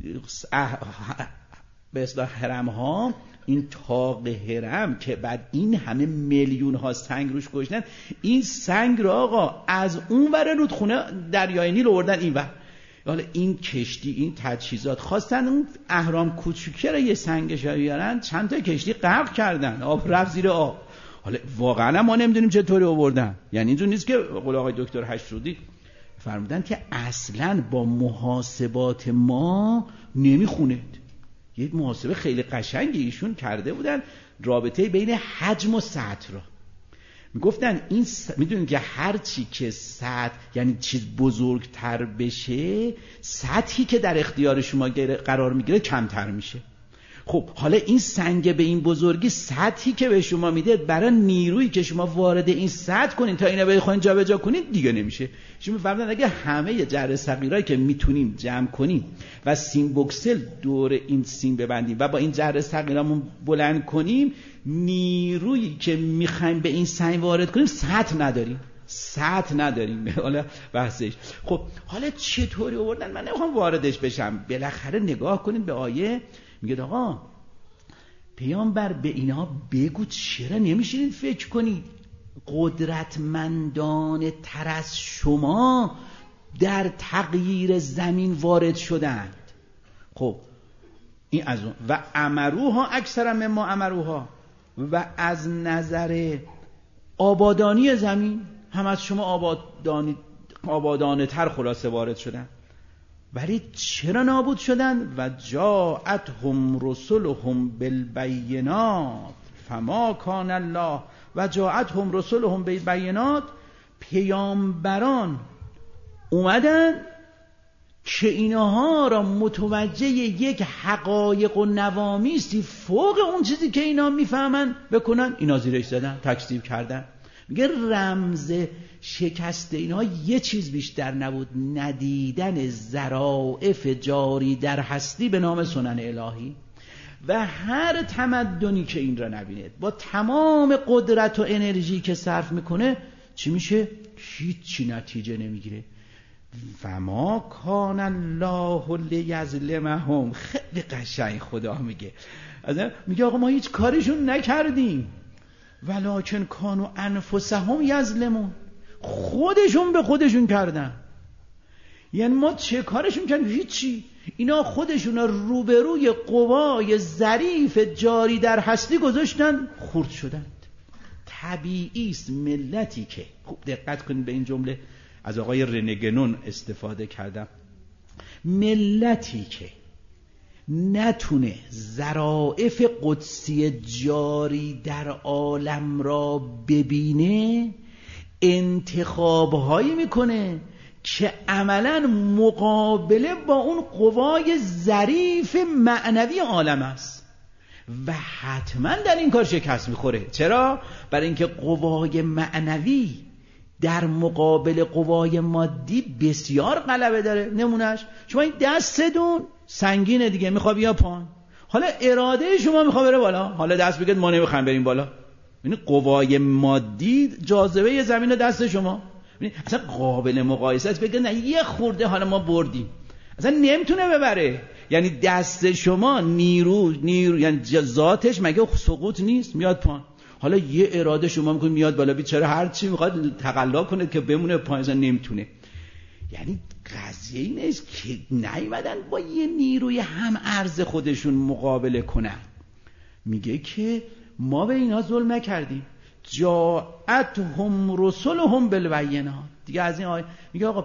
به اصطلاح هرم ها، این طاق هرم که بعد این همه میلیون ها سنگ روش گذاشتن، این سنگ را آقا از اون ور رودخونه دریای نیل آوردن این ور. حالا این کشتی، این تجهیزات خواستن اون اهرام کوچیکه را یه سنگش بیارن، چند تا کشتی غرق کردن، آب رفت زیر آب. حالا واقعا ما نمیدونیم چطوری آوردن. یعنی اینجور نیست که قول آقای دکتر حشرودی فرمودن که اصلاً با محاسبات ما نمیخونه. یه محاسبه خیلی قشنگی ایشون کرده بودن، رابطه بین حجم و سطح را میگفتن. این میدونید که هر چی که سطح یعنی چیز بزرگتر بشه، سطحی که در اختیار شما قرار میگیره کمتر میشه. خب حالا این سنگ به این بزرگی، سطحی که به شما میده برای نیرویی که شما وارد این سطح کنین تا اینا بخواید جابجا کنین دیگه نمیشه. شما میفهمید اگه همه جره صغیرایی که میتونیم جمع کنیم و سیم بوکسل دور این سیم ببندیم و با این جره صغیرامون بلند کنیم، نیرویی که میخوایم به این سنگ وارد کنیم سطح نداریم. سطح نداریم حالا بحثش. خب حالا چطوری آوردن؟ من نمیخوام واردش بشم. بالاخره نگاه کنید به آیه، میگه آقا پیامبر به اینا بگو چرا نمیشینید فکر کنید قدرتمندان تر از شما در تغییر زمین وارد شدند. خب این از اون و امروها اکثر مما امروها، و از نظر آبادانی زمین هم از شما آبادانه تر خلاصه وارد شدن. ولی چرا نابود شدن؟ و جاءتهم رسلهم بالبینات فما کان الله و جاءتهم رسلهم بالبینات، پیامبران اومدن که اینها را متوجه یک حقایق و نوامیسی فوق اون چیزی که اینا میفهمن بکنن. اینا زیرش زدن، تکذیب کردن. میگه رمز شکست اینها یه چیز بیشتر نبود، ندیدن ظرافت جاری در هستی به نام سنن الهی. و هر تمدنی که این را نبینه با تمام قدرت و انرژی که صرف میکنه چی میشه؟ هیچی نتیجه نمیگیره. فما کان الله لیظلمهم. خیلی قشنگ خدا میگه، میگه آقا ما هیچ کارشون نکردیم، ولکن کانوا انفسهم یظلمون. خودشون به خودشون کردن. یعنی ما چه کارشون کردیم؟ هیچی. اینا خودشون روبروی قوای ظریف جاری در هستی گذاشتن، خرد شدند. طبیعی است ملتی که، خوب دقت کنید به این جمله، از آقای رنگنون استفاده کردم، ملتی که نتونه ظرافت قدسی جاری در عالم را ببینه، انتخاب‌هایی میکنه که عملاً مقابله با اون قوای ظریف معنوی عالم است و حتما در این کار شکست میخوره. چرا؟ برای اینکه قوای معنوی در مقابل قوای مادی بسیار غلبه داره. نمونهش شما این دستتون سنگینه دیگه، میخواد بیا پایین، حالا اراده شما میخواد بره بالا، حالا دست بگید ما نمیخوایم بریم بالا. یعنی قوای مادی جاذبه زمین دست شما اصلا قابل مقایسه است. بگید نه یه خورده حالا ما بردیم، اصلا نمیتونه ببره. یعنی دست شما نیرو یعنی ذاتش مگه سقوط نیست؟ میاد پایین. حالا یه اراده شما میکنید میاد بالا، بیچاره هر چی میخواد تقلا کنه که بمونه پایین، اصلا نمیتونه. یعنی قضیه این است که نیومدن با یه نیروی هم ارز خودشون مقابله کنن. میگه که ما به اینا ظلم نکردیم. جاءتهم رسلهم بالبینات. دیگه از این آیه میگه آقا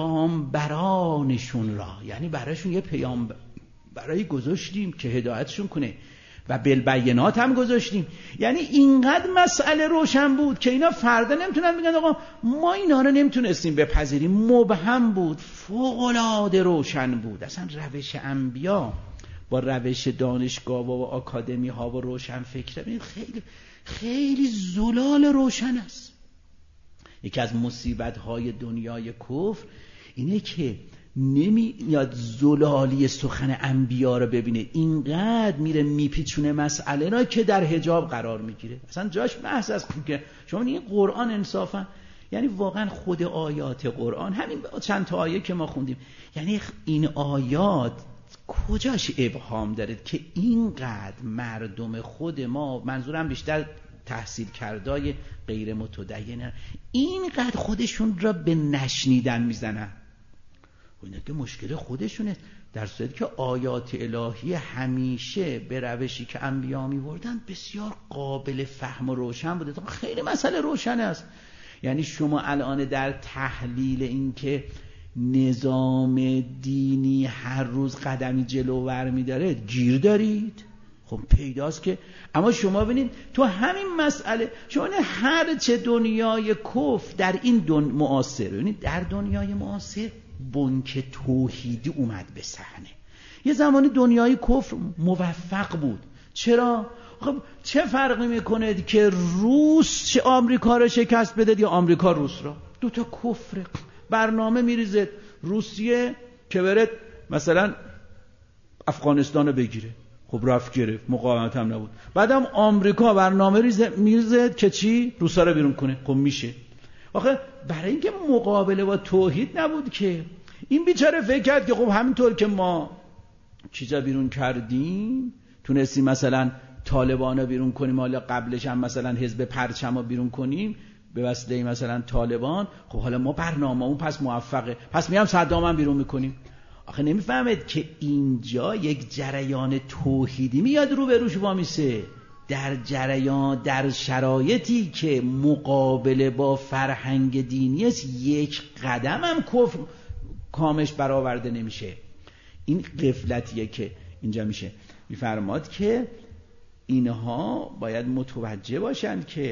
پیامبرانشون را، یعنی برایشون یه پیامبر برای گذاشتیم که هدایتشون کنه و بالبینات هم گذاشتیم. یعنی اینقدر مسئله روشن بود که اینا فردا نمیتونن بگن آقا ما اینا رو نمیتونستیم بپذیریم، مبهم بود، فوق‌العاده روشن بود. اصلا روش انبیا با روش دانشگاه و آکادمی ها و روشن فکر خیلی خیلی زلال روشن است. یکی از مصیبت های دنیای کفر اینه که نمیاد زلالی سخن انبیا رو ببینه، اینقدر میره میپیچونه مسئله را که در حجاب قرار میگیره. اصلا جاش بحث است که شما این قرآن انصافا، یعنی واقعا خود آیات قرآن، همین چند تا آیه که ما خوندیم، یعنی این آیات کجاش ابهام داره که اینقدر مردم خود ما، منظورم بیشتر تحصیل کردای غیر متدینه، اینقدر خودشون را به نشنیدن میزنن. اینا که مشکل خودشونه، در صورتی که آیات الهی همیشه به روشی که انبیا می‌بردن بسیار قابل فهم و روشن بوده. خیلی مسئله روشن است. یعنی شما الان در تحلیل این که نظام دینی هر روز قدمی جلوور می‌داره گیر دارید، خب پیداست که، اما شما ببینید تو همین مسئله، شما هر چه دنیای کفر در این معاصر، ببینید در دنیای معاصر بنک توحیدی اومد به صحنه. یه زمانی دنیای کفر موفق بود. چرا؟ خب چه فرقی میکنه که روس چه آمریکا رو شکست بده یا آمریکا روس رو؟ دو تا کفر. برنامه میریزه روسیه که بره مثلا افغانستان رو بگیره، خب رفت گرفت، مقاومت هم نبود. بعدم آمریکا برنامه میریزه که چی؟ روسا رو بیرون کنه، خب میشه. آخه برای اینکه مقابله با توحید نبود که این بیچاره فکر کرد که خب همینطور که ما چیزا بیرون کردیم، تونستیم مثلا طالبانا بیرون کنیم، حالا قبلش هم مثلا حزب پرچم‌ها بیرون کنیم به واسطه مثلا طالبان، خب حالا ما برنامه‌مون پس موفقه، پس میام صدام هم بیرون میکنیم. آخه نمیفهمید که اینجا یک جریان توحیدی میاد رو به روش وامیسه، در جریان، در شرایطی که مقابله با فرهنگ دینی است، یک قدم هم کفر کامش برآورده نمیشه. این غفلتیه که اینجا میشه. میفرماد که اینها باید متوجه باشند که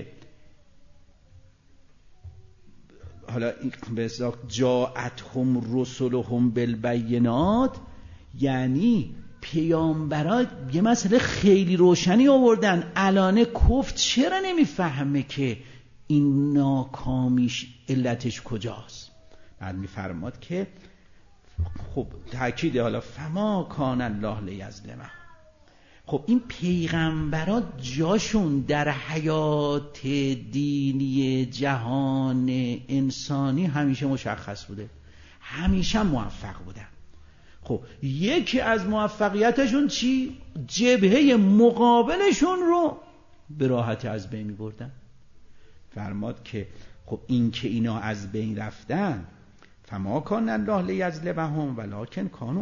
حالا به اصطلاح جاءتهم رسلهم بالبینات، یعنی پیامبران یه مسئله خیلی روشنی آوردن، الان کفر چرا نمیفهمه که این ناکامیش علتش کجاست؟ بعد میفرماد که خب تأکید حالا فما کان الله لیظلمهم. خب این پیغمبرات جاشون در حیات دینی جهان انسانی همیشه مشخص بوده، همیشه موفق بودن. خب یکی از موفقیتشون چی؟ جبهه مقابلشون رو به راحتی از بین می‌بردن. فرماد که خب این که اینا از بین رفتن، فما کان الله لیظلمهم ولکن کانوا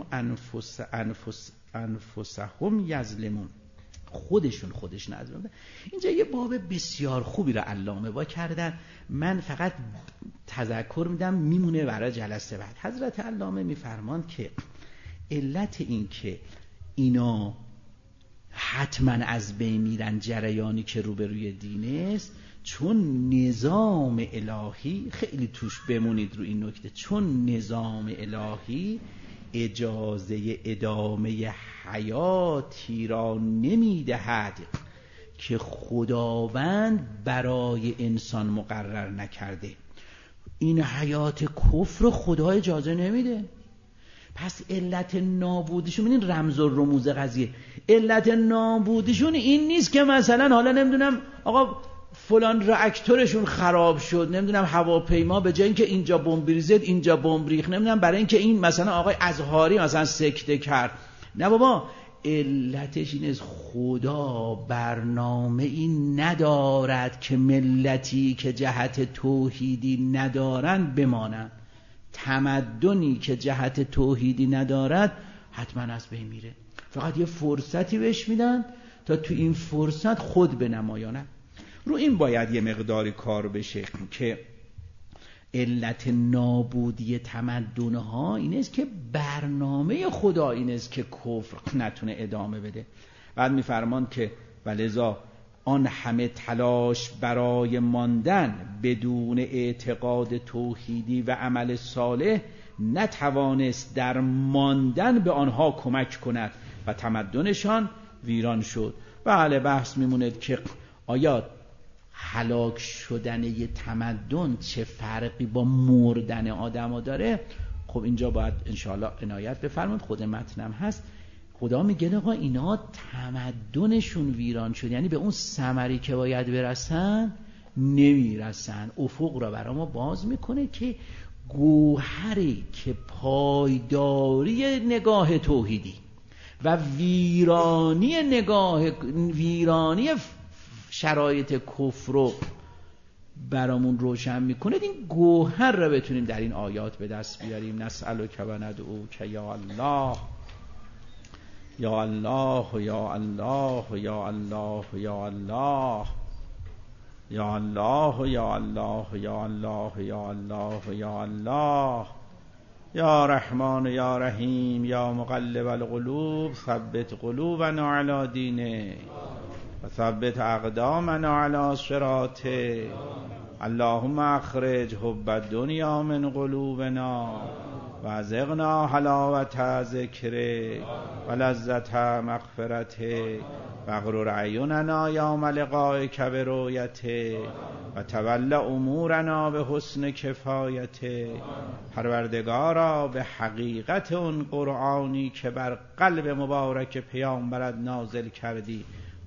انفسهم یظلمون، خودشون نظر. اینجا یه باب بسیار خوبی را علامه با کردن، من فقط تذکر میدم میمونه برای جلسه بعد. حضرت علامه میفرمان که علت این که اینا حتما از بین میرن، جریانی که روبروی دین است، چون نظام الهی، خیلی توش بمونید رو این نکته، چون نظام الهی اجازه ادامه حیاتی را نمیدهد که خداوند برای انسان مقرر نکرده. این حیات کفر خدا اجازه نمیده. پس علت نابودیشون، ببینید رمز و رموز قضیه، علت نابودیشون این نیست که مثلا حالا نمیدونم آقا فلان راکتورشون خراب شد، نمیدونم هواپیما به جای اینکه اینجا بمب ریزید اینجا بمب ریخت، نمیدونم برای اینکه این مثلا آقای ازهاری مثلا سکته کرد. نه بابا، علتش این است خدا برنامه این ندارد که ملتی که جهت توحیدی ندارن بمانن. تمدنی که جهت توحیدی ندارد حتما از بین میره. فقط یه فرصتی بهش میدن تا تو این فرصت خود بنمایانه. رو این باید یه مقداری کار بشه که علت نابودی تمدن‌ها این است که برنامه خدا این است که کفر نتونه ادامه بده. بعد میفرمان که ولذا آن همه تلاش برای ماندن بدون اعتقاد توحیدی و عمل صالح نتوانست در ماندن به آنها کمک کند و تمدنشان ویران شد. بله، بحث میموند که آیا هلاک شدن یه تمدن چه فرقی با مردن آدم داره؟ خب اینجا باید انشاءالله عنایت بفرمایید، خود متنم هست. خدا میگه آقا اینا تمدنشون ویران شد، یعنی به اون ثمری که باید برسن نمیرسن. افق را برای ما باز میکنه که گوهری که پایداری نگاه توحیدی و ویرانی شرایط کفر رو برامون روشن میکنه، این گوهر را بتونیم در این آیات به دست بیاریم. نسألک و ندعوک یا الله یا الله یا الله یا الله یا الله یا الله یا الله یا الله یا الله یا الله یا رحمان یا رحیم یا مقلب القلوب ثبت قلوبنا علی دینه و ثبت اقدامنا علی صراطه. اللهم اخرج حب الدنیا من قلوبنا و ازغنا حلاوت ذکره و لذت مغفرته و اغرر عیوننا یوم لقائک برؤیته و تول امورنا به حسن کفایته. پروردگارا به حقیقت اون قرآنی که بر قلب مبارک پیامبرت نازل کردی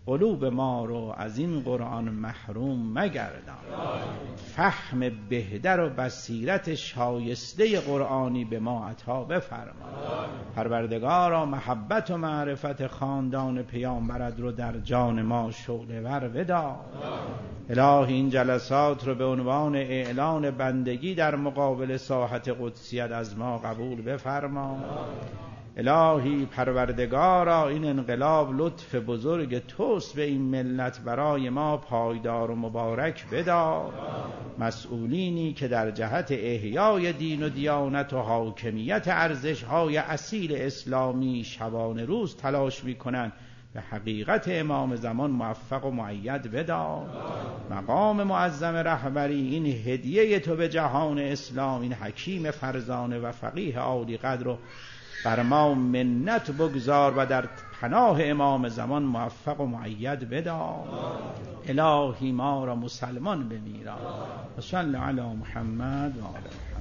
قلوب ما رو از این قرآن محروم مگردان. فهم بهتر و بصیرت شایسته قرآنی به ما عطا بفرما. پروردگارا محبت و معرفت خاندان پیامبرت رو در جان ما شعله ور بدار. الهی این جلسات رو به عنوان اعلان بندگی در مقابل ساحت قدسیت از ما قبول بفرما. الهی پروردگارا این انقلاب لطف بزرگ توست به این ملت، برای ما پایدار و مبارک بدار. مسئولینی که در جهت احیای دین و دیانت و حاکمیت ارزش‌های اصیل اسلامی شبانه روز تلاش می‌کنند، به حقیقت امام زمان موفق و مؤید بدار. مقام معظم رهبری این هدیه تو به جهان اسلام، این حکیم فرزانه و فقیه عالی قدر رو بر ما منت بگذار و در پناه امام زمان موفق و مؤید بدار. الهی ما را مسلمان بمیران. و صلی علی محمد و آله.